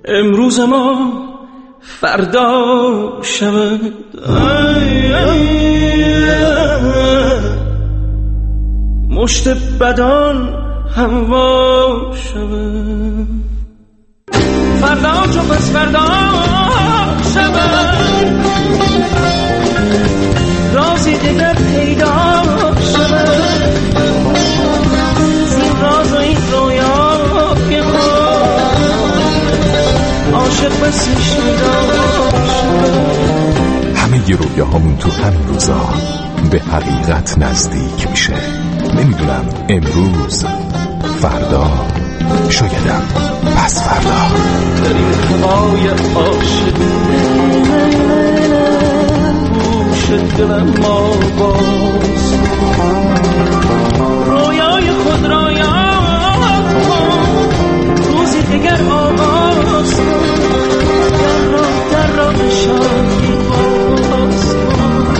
امروز ما فردا شود، مشت بدان هوا شود، فردا چو پس فردا شود، رازی دیگر پیدا شود، زین راز و این رویا که عاشق بسی شده. همه ی رویاهامون تو همین روزا به حقیقت نزدیک میشه. نمیدونم امروز، فردا، شایدم پس فردا. در این هوای عاشقی گوش دلم ما باز، رویای خود را یاد کن، روزی دیگر آغاز کن، در راه شادی باز کن.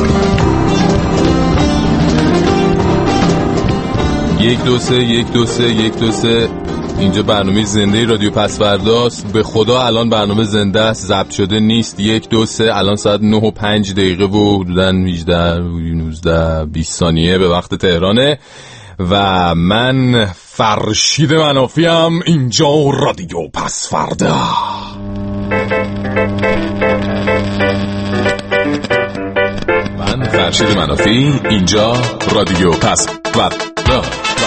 1 2 3 1 2 3 1 2 3. اینجا برنامه زنده رادیو پس فرداست. به خدا الان برنامه زنده است، ضبط شده نیست. 1 2 3. الان ساعت 9 و 5 دقیقه و حدوداً 18 19 20 ثانیه به وقت تهرانه و من فرشید منافیم. اینجا رادیو پس فردا. من فرشید منافی، اینجا رادیو پس فردا.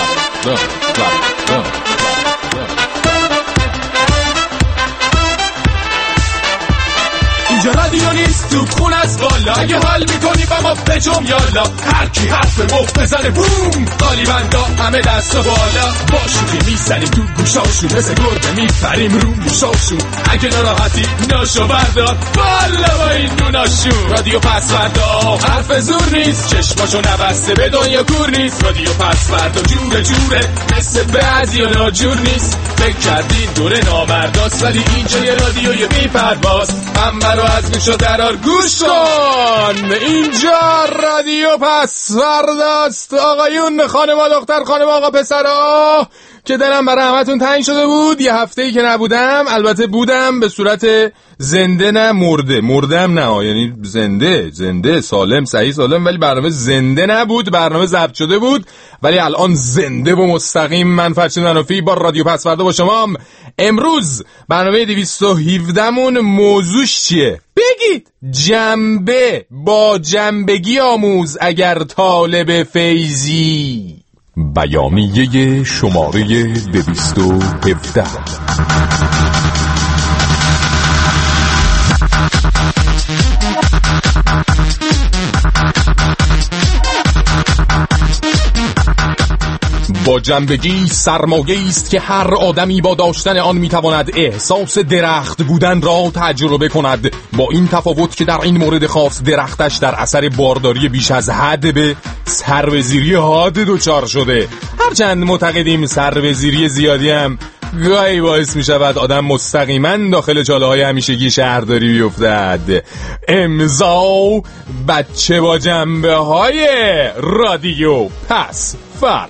اینجا رادیو نیست، تو خون از بالا. اگه حال میکنی با ما بجم یالا، هر کی حرف مفت بزنه بوم، قالی بندا همه دست و بالا. با شوخی میزنیم تو گوشاشون، مثل گربه میپریم رو موشاشون. اگه ناراحتی ناشو بردار بالا با این دوناشون. رادیو پس فردا حرف زور نیست، چشماشو نبسته به دنیا کور نیست. رادیو پس فردا جوره جوره، مثل بعضی و ناجور نیست. فکر کردین دوره نامرداست، ولی اینجا یه رادیوی بی پرواز. منبرو از گوش و درار گوش کن، اینجا رادیو پس فرداست. آقایون، خانم دختر، خانم آقا، پسرا که دلم برای همتون تنگ شده بود. یه هفته‌ای که نبودم، البته بودم به صورت زنده، نه مردم نه، یعنی زنده سالم صحیح سالم، ولی برنامه زنده نبود، برنامه ضبط شده بود. ولی الان زنده و مستقیم من فرشید منافی با رادیو پس فردا با شما. امروز برنامه 217 مون موضوعش چیه؟ بگید. جنبه با جنبگی آموز اگر طالب فیضی. بیانیه شماره 217. با جنبگی سرمایه‌ای است که هر آدمی با داشتن آن میتواند احساس درخت بودن را تجربه کند، با این تفاوت که در این مورد خاص درختش در اثر بارداری بیش از حد به سروزیری حاد دچار شده. هرچند معتقدیم سروزیری زیادی هم گاهی باعث می شود آدم مستقیما داخل چاله‌های همیشگی شهرداری بیفتد. امضا بچه با جنبه های رادیو پس فردا.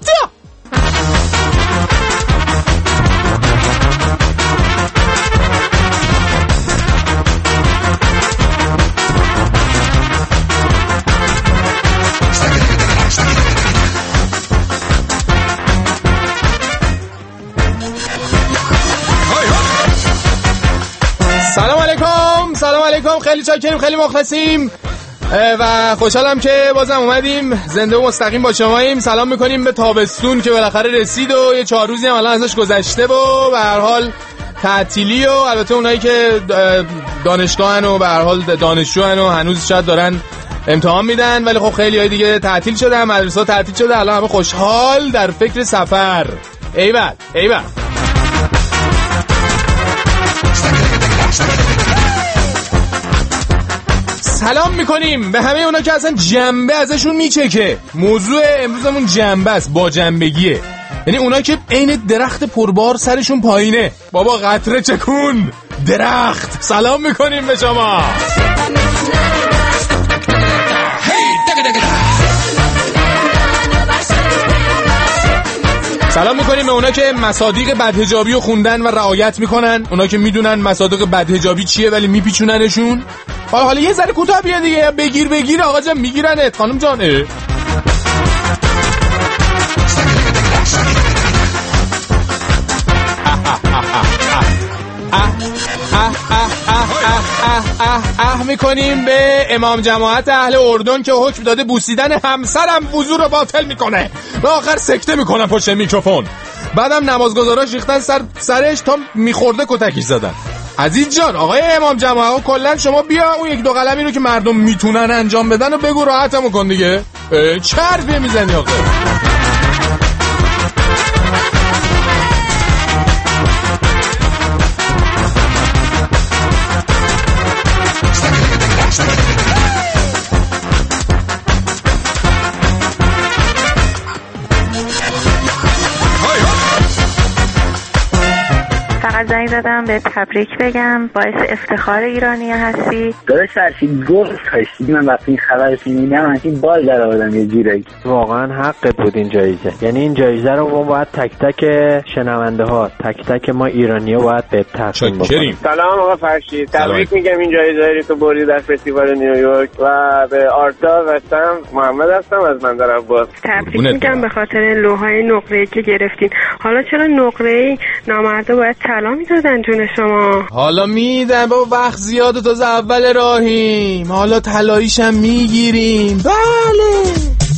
سلام علیکم، خیلی چاکریم، خیلی مخلصیم و خوشحالم که بازم اومدیم زنده و مستقیم با شماییم. سلام میکنیم به تابستون که بالاخره رسید و یه 4 روزی هم الان ازش گذشته و به هر حال تعطیلی و البته اونایی که دانشگاهن و به هر حال دانشجوان و هنوز شاید دارن امتحان میدن، ولی خب خیلی های دیگه تعطیل شدن، مدرسه ها تعطیل شده، الان همه خوشحال در فکر سفر. ایول سلام میکنیم به همه اونا که اصلا جنبه ازشون میچکه. موضوع امروزمون جنبه است، با جنبگیه. یعنی اونا که عین درخت پربار سرشون پایینه. بابا قطره چکون درخت. سلام میکنیم به شما. سلام میکنیم به اونا که مصادیق بدحجابی رو خوندن و رعایت میکنن، اونا که میدونن مصادیق بدحجابی چیه ولی میپیچوننشون. حالا یه ذره کوتاه بیا دیگه، بگیر آقا جان، میگیرنت خانم جان. میکنیم به امام جماعت اهل اردن که حکم داده بوسیدن همسرم وضو رو باطل میکنه و آخر سکته میکنن پشت میکروفون. بعدم نمازگزاراش ریختن سرش تا میخورده کتکش زدن. عزیز جان آقای امام جماعت کلا شما بیا اون یک دو قلمی رو که مردم میتونن انجام بدن و بگو راحتمون کن دیگه. چه حرفی میزنی آخه؟ زنگ زدم به تبریک بگم، باعث افتخار ایرانی هستی. داداش فرشید گفت خشتی من وقتی این خبر شنیدم همین بال در آوردم یه جورایی. واقعا حقت بود این جایزه، یعنی این جایزه رو ما باید تک تک شنونده ها، تک تک ما ایرانی‌ها باید به تقدیم بکنیم. سلام آقا فرشید، تبریک میگم این جایزه رو تو بردی در فستیوال نیویورک و به آرتا و سم محمد هستم از بندر عباس. تبریک میگم به خاطر لوحای نقره‌ای که گرفتین. حالا چرا نقره‌ای نامردا باید طلا میدادن جون شما؟ حالا میدن بابا، وقت زیاده، تازه اول راهیم، حالا طلاییشم میگیریم. بله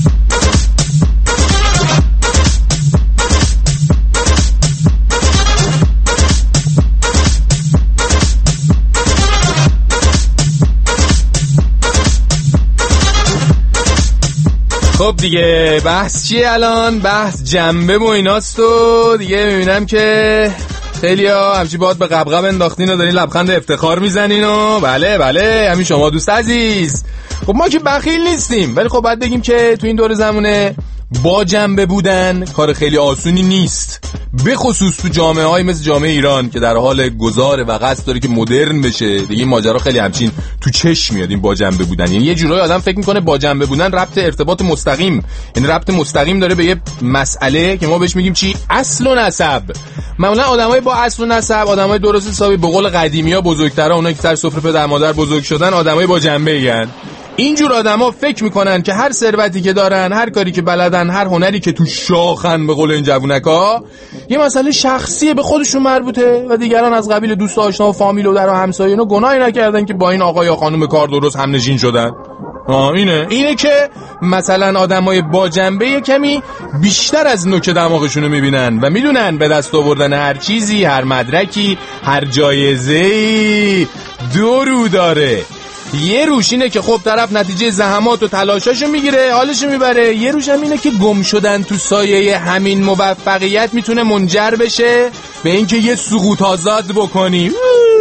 خب دیگه بحث چیه الان؟ بحث جنبه و ایناست و دیگه میبینم که خیلی ها همچی باید به قبقب انداختین و دارین لبخند افتخار میزنین و بله همین شما دوست عزیز. خب ما که بخیل نیستیم ولی خب باید بگیم که تو این دور زمونه با جنبه بودن کار خیلی آسونی نیست، به خصوص تو جامعه های مثل جامعه ایران که در حال گذاره و قصد داره که مدرن بشه. دیگه این ماجرا خیلی همچین تو چشم میاد این با جنبه بودن، یعنی یه جورایی آدم فکر میکنه با جنبه بودن ربط ارتباط مستقیم، یعنی ربط مستقیم داره به یه مسئله که ما بهش میگیم چی؟ اصل و نسب. معمولا آدمای با اصل و نسب، آدمای درست حسابی، به قول قدیمی‌ها بزرگترا، اونایی که سر سفره پدر مادر بزرگ شدن، آدمای با جنبه این. اینجور آدما فکر میکنن که هر ثروتی که دارن، هر کاری که بلدن، هر هنری که تو شاخن به قول این جوونکا، یه مسئله شخصیه، به خودشون مربوطه و دیگران از قبیل دوست و آشنا و فامیل و در و همسایه اینا گناهی نکردن که با این آقا یا خانم کار درست هم نشین شدن. اینه که مثلا آدمای با جنبه کمی بیشتر از نوک دماغشونو میبینن و میدونن به دست آوردن هر چیزی، هر مدرکی، هر جایزه‌ای دو رو داره. یه روش اینه که خب طرف نتیجه زحمات و تلاشاشو میگیره، حالشو میبره. یه روش هم اینه که گم شدن تو سایه همین موفقیت میتونه منجر بشه به اینکه یه سقوط آزاد بکنی.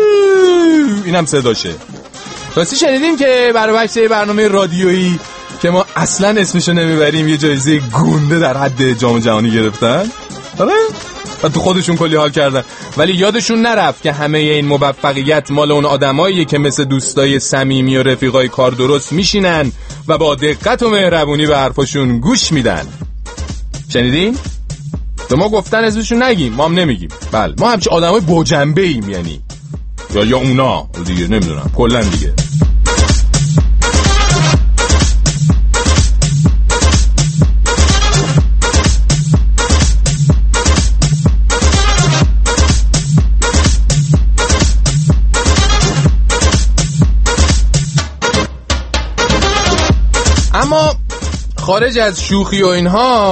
اینم صداشه. راستی شنیدین که برای برنامه رادیویی که ما اصلا اسمشو نمیبریم یه جایزه گنده در حد جام جهانی گرفتن؟ آره؟ و تو خودشون کلی حال کردن، ولی یادشون نرفت که همه این موفقیت مال اون آدماییه که مثل دوستای صمیمی و رفیقای کار درست میشینن و با دقت و مهربونی به حرفاشون گوش میدن. شنیدین؟ به ما گفتن اسمشون نگیم، ما هم نمیگیم. بله ما همچه آدمای با جنبه ایم، یعنی یا اونا دیگه، نمیدونم کلا دیگه. اما خارج از شوخی و اینها،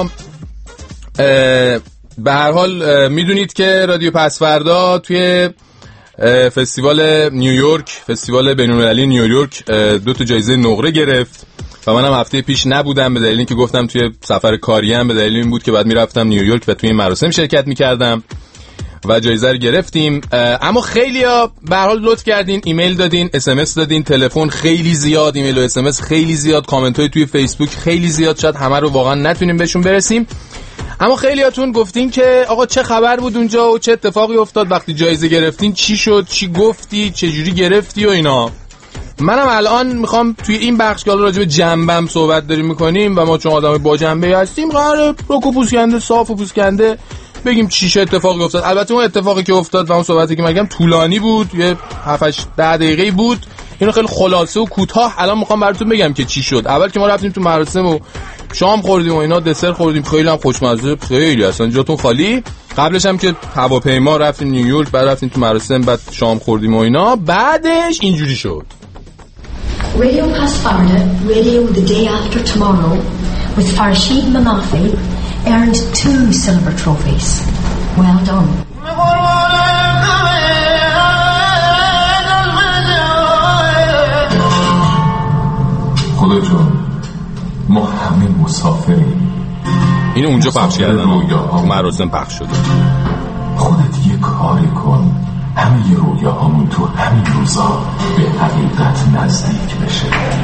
به هر حال میدونید که رادیو پسفردا توی فستیوال نیویورک، فستیوال بین‌المللی نیویورک 2 تا جایزه نقره گرفت و منم هفته پیش نبودم به دلیلی که گفتم توی سفر کاریم، به دلیل این بود که بعد میرفتم نیویورک و توی این مراسم شرکت میکردم و جایزه رو گرفتیم. اما خیلیا به هر حال لطف کردین، ایمیل دادین، اس ام اس دادین، تلفن خیلی زیاد، ایمیل و اس ام اس خیلی زیاد، کامنت های توی فیسبوک خیلی زیاد، شاید همه رو واقعا نتونیم بهشون برسیم. اما خیلیاتون گفتین که آقا چه خبر بود اونجا و چه اتفاقی افتاد وقتی جایزه گرفتین، چی شد، چی گفتی، چه جوری گرفتی و اینا. منم الان میخوام توی این بخش که راجع به جنبم صحبت داریم میکنیم و ما چون آدم با جنبه هستیم قراره رک و پوسکنده صاف و پوسکنده بگیم چی چه اتفاقی افتاد. البته اون اتفاقی که افتاد و اون صحبتی که میگم طولانی بود، یه 7-8 دقیقه‌ای بود. اینو خیلی خلاصه و کوتاه الان میخوام براتون بگم که چی شد. اول که ما رفتیم تو مراسم و شام خوردیم و اینا، دسر خوردیم، خیلی هم خوشمزه، خیلی اصلا جاتون خالی. قبلش هم که هواپیما رفتیم نیویورک، بعد رفتیم تو مراسم، بعد شام خوردیم و اینا. بعدش اینجوری شد. Radio Pasfarda, radio the day after tomorrow, with Farshid Manafi, earned 2 silver trophies. Well done. خدا جان، ما همه مسافریم. این اونجا پخش کردن، مراسم پخش شده. خودت یه کاری کن همه رویاهامون تو همین روزا به حقیقت نزدیک بشه.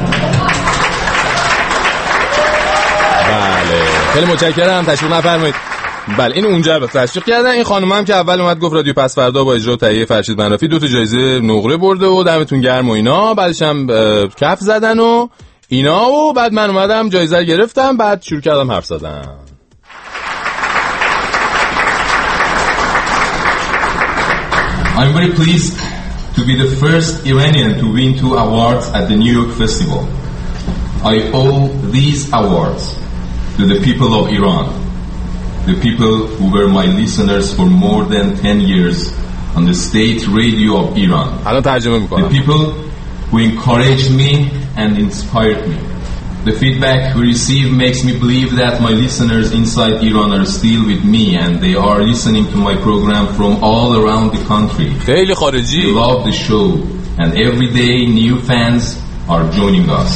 بله خیلی متشکرم، تشویق نفرمایید. بله این اونجا تشویق کردن. این خانم هم که اول اومد گفت رادیو پس فردا با اجرا و تهیه فرشید منافی 2 جایزه نقره برده و دمتون گرم و اینا. بعدش هم کف زدن و اینا و بعد من اومدم جایزه گرفتم، بعد شروع کردم حرف زدن. I'm very pleased to be the first Iranian to win 2 awards at the New York Festival. I owe these awards to the people of Iran, the people who were my listeners for more than 10 years on the state radio of Iran. The people who encouraged me and inspired me. The feedback we receive makes me believe that my listeners inside Iran are still with me and they are listening to my program from all around the country. خیلی خارجی. They love the show and every day new fans are joining us.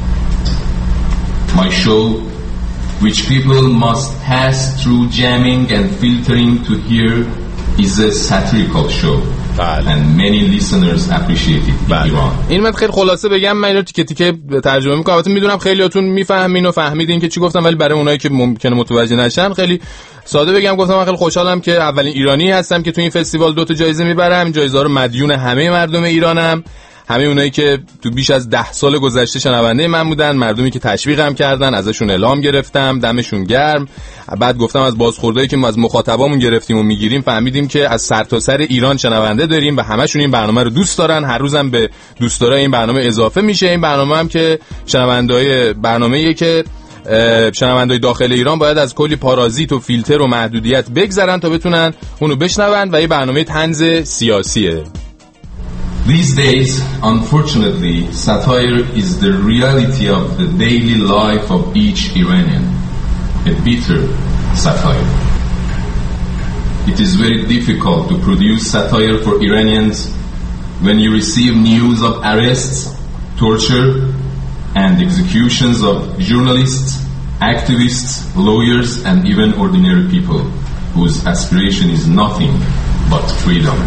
My show, which people must pass through jamming and filtering to hear, is a satirical show. And many listeners appreciate it in Iran. این من خیلی خلاصه بگم، من اینو تیکه تیکه ترجمه میکنم. البته میدونم خیلیاتون میفهمین و فهمیدین که چی گفتم، ولی برای اونایی که ممکنه متوجه نشن خیلی ساده بگم. گفتم من خیلی خوشحالم که اولین ایرانی هستم که تو این فستیوال 2 جایزه میبرم. این جایزه رو مدیون همه مردم ایرانم، همه اونایی که تو بیش از 10 سال گذشته شنونده من بودن، مردمی که تشویقم کردن، ازشون الهام گرفتم، دمشون گرم. بعد گفتم از بازخوردایی که ما از مخاطبامون گرفتیم و میگیریم فهمیدیم که از سرتاسر ایران شنونده داریم و همشون این برنامه رو دوست دارن. هر روزم به دوستدارای این برنامه اضافه میشه. این برنامه هم که شنونده‌های برنامه‌ایه که شنونده‌های داخل ایران باید از کلی پارازیت و فیلتر و محدودیت بگذرن تا بتونن اونو بشنون و این برنامه طنز سیاسیه. These days, unfortunately, satire is the reality of the daily life of each Iranian. A bitter satire. It is very difficult to produce satire for Iranians when you receive news of arrests, torture, and executions of journalists, activists, lawyers, and even ordinary people whose aspiration is nothing but freedom.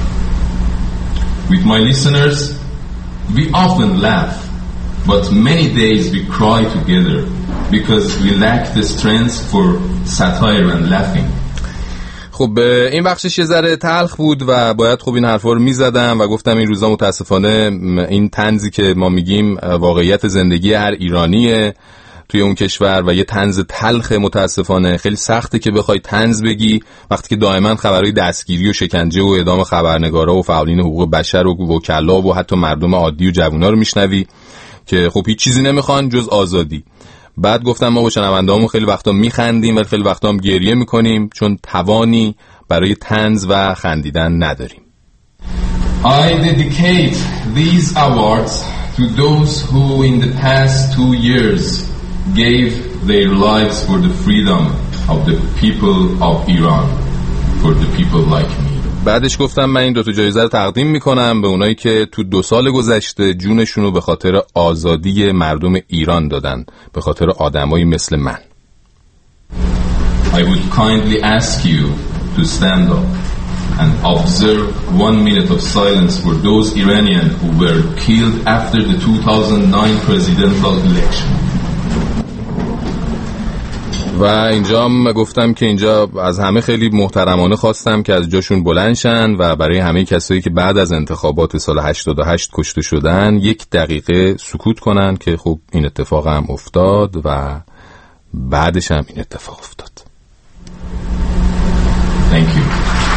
With my listeners, we often laugh, but many days we cry together because we lack the strength for satire and laughing. خب این بخشش یه ذره تلخ بود و باید خب این حرفا رو میزدم و گفتم این روزا متاسفانه این طنزی که ما میگیم واقعیت زندگی هر ایرانیه توی اون کشور و یه طنز تلخ. متاسفانه خیلی سخته که بخوای طنز بگی وقتی که دائما خبرهای دستگیری و شکنجه و اعدام خبرنگارا و فعالین حقوق بشر و وکلا و حتی مردم عادی و جوونا رو میشنوی که خب هیچ چیزی نمیخوان جز آزادی. بعد گفتم ما با شنوندهامون خیلی وقتا میخندیم و خیلی وقتا هم گریه میکنیم چون توانی برای طنز و خندیدن نداریم. I dedicate these awards to those who in the past 2 years gave their lives for the freedom of the people of Iran, for the people like me. بعدش گفتم من این 2 جایزه رو تقدیم میکنم به اونایی که تو 2 سال گذشته جونشون رو به خاطر آزادی مردم ایران دادن، به خاطر آدمایی مثل من. I would kindly ask you to stand up and observe 1 minute of silence for those Iranians who were killed after the 2009 presidential election. و اینجا هم گفتم که اینجا از همه خیلی محترمانه خواستم که از جاشون بلند شن و برای همه کسایی که بعد از انتخابات سال 88 کشته شدن 1 دقیقه سکوت کنن که خب این اتفاق هم افتاد و بعدش هم این اتفاق افتاد. Thank you.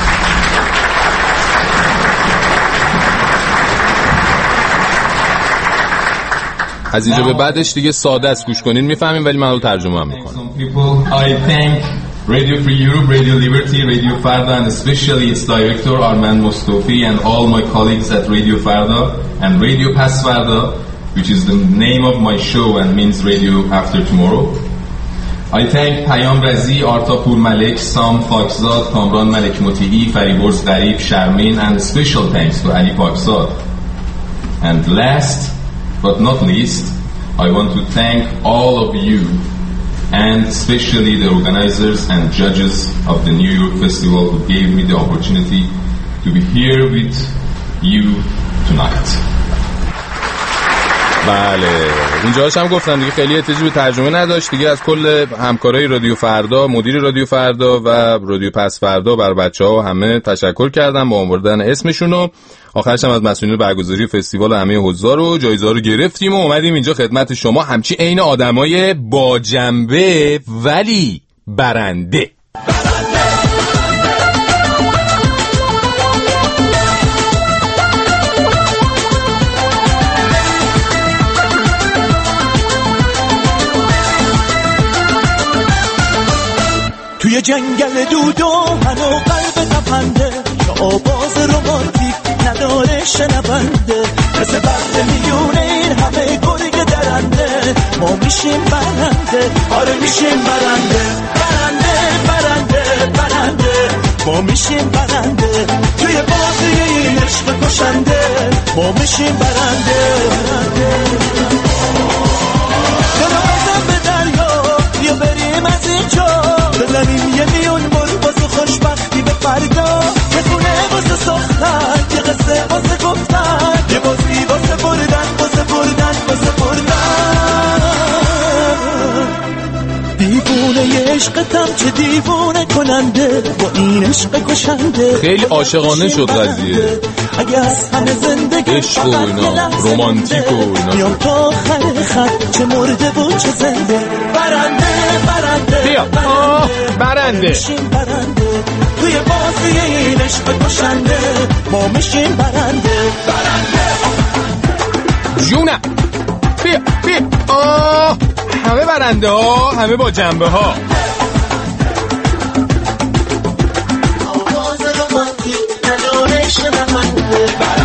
از اینجا به بعدش دیگه ساده است، گوش کنین میفهمین، ولی من رو ترجمه هم میکنم. I thank Radio Free Europe, Radio Liberty, Radio Farda, and especially its director Arman Mostofi and all my colleagues at Radio Farda and Radio Pas Farda, which is the name of my show and means Radio After Tomorrow. I thank Payam Razi, Artapur Malek, Sam Fakhzad, Kamran Malek Moti'i, Fariborz Gharib, Sharmin, and special thanks to Ali Fakhzad. And last but not least, I want to thank all of you and especially the organizers and judges of the New York Festival who gave me the opportunity to be here with you tonight. بله اینجاش هم گفتم دیگه خیلی احتیاجی به ترجمه نداشت دیگه. از کل همکارای رادیو فردا، مدیر رادیو فردا و رادیو پس فردا بر بچه‌ها همه تشکر کردم با آوردن اسمشونو. آخرش هم از مسئولین برگزاری فستیوال همه حضار و جایزه‌ها رو گرفتیم و اومدیم اینجا خدمت شما همچی عین آدمای با جنبه ولی برنده. توی جنگل دودو منو قلب تپنده که آواز رومانتیک نداره شنونده مثل برد میونه این همه گرگ درنده ما میشیم برنده آره میشیم برنده برنده برنده برنده ما میشیم برنده توی بازی این عشق کشنده ما میشیم برنده درازم به دریا بیا بریم از اینجا بزنیم یه میون بل واسه خوشبختی به فردا یه خونه واسه ساختن یه قصه واسه گفتن یه بازی واسه بردن واسه بردن واسه بردن دیوونه ی عشقتم چه دیوونه کننده با این عشق کشنده خیلی عاشقانه شد قضیه اگه از همه زندگی عشق و اینا رومانتیک و اینا میام تا آخر خط چه مرده و چه زنده برنده برنده بیا برنده میشیم برنده توی بازی این عشق کشنده ما میشیم برنده برنده جونم بیا همه برنده ها همه با جنبه ها آواز رومانتیک نداره شنونده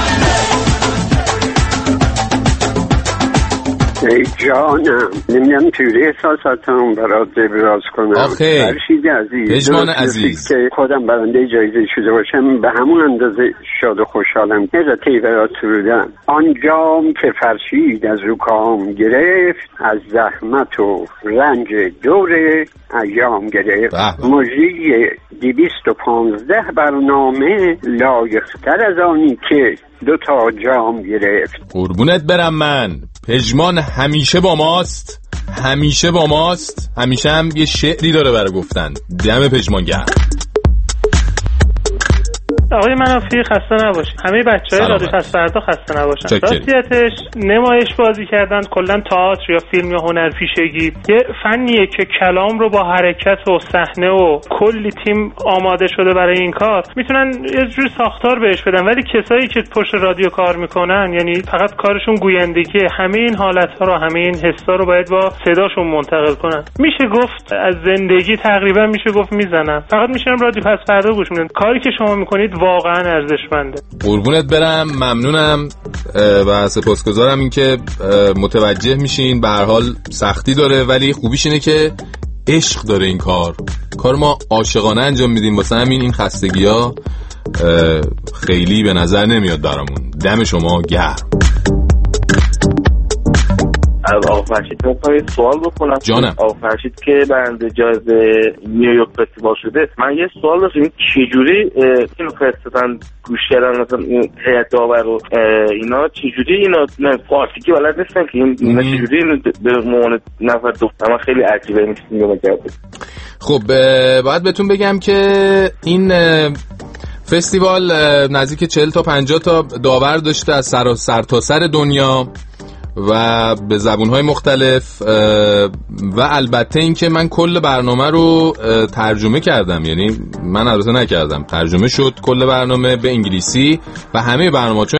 ای جانم نمیدونم چجوری احساساتم برات ابراز کنم. آخه فرشید عزیز پژمان عزیز که خودم برنده جایزه شده باشم به همون اندازه شاد و خوشحالم. نزدی برات سرودم آن جام که فرشید از رو کام گرفت از زحمت و رنج دور ایام گرفت مجری 215 برنامه لایق‌تر از آنی که 2 جام گرفت. قربونت برم من پژمان همیشه با ماست همیشه با ماست همیشه هم یه شعری داره برای گفتن. دم پژمان گرم. آقای منافی خسته نباشید. همه بچه‌های رادیو پس فردا خسته نباشن. راستیتش نمایش بازی کردن کلا تئاتر یا فیلم یا هنرپیشگی یه فنیه که کلام رو با حرکت و صحنه و کلی تیم آماده شده برای این کار میتونن یه جور ساختار بهش بدن، ولی کسایی که پشت رادیو کار میکنن یعنی فقط کارشون گویندگی همه این حالت‌ها رو همه این حسا رو باید با صداشون منتقل کنن. میشه گفت از زندگی تقریبا میشه گفت میزنن. فقط میشنم رادیو پس فردا گوش میدن. کاری که شما میکنید واقعا ارزشمنده. قربونت برم ممنونم و سپاسگزارم این که متوجه میشین. به هر حال سختی داره ولی خوبیش اینه که عشق داره این کار ما عاشقانه انجام میدیم، واسه همین این خستگی‌ها خیلی به نظر نمیاد برامون. دم شما گرم. از آقا فرشید میخوام سوال بکنم. جانم. آقا فرشید که برنده جایزه نیویورک فستیوال شده، من یه سوال داشتم چجوری اینو فرستادن گوش کردن مثلا این هیئت داور و اینا چجوری اینا فارسی که بلد نیستن که اینا چجوری اینو به عنوان نفر دوستم خیلی عجیبه این چیزی رو خب باید بهتون بگم که این فستیوال نزدیک 40 تا 50 تا داور داشته از سرتاسر دنیا و به زبون‌های مختلف و البته این که من کل برنامه رو ترجمه کردم، یعنی من البته نکردم، ترجمه شد کل برنامه به انگلیسی و همه برنامه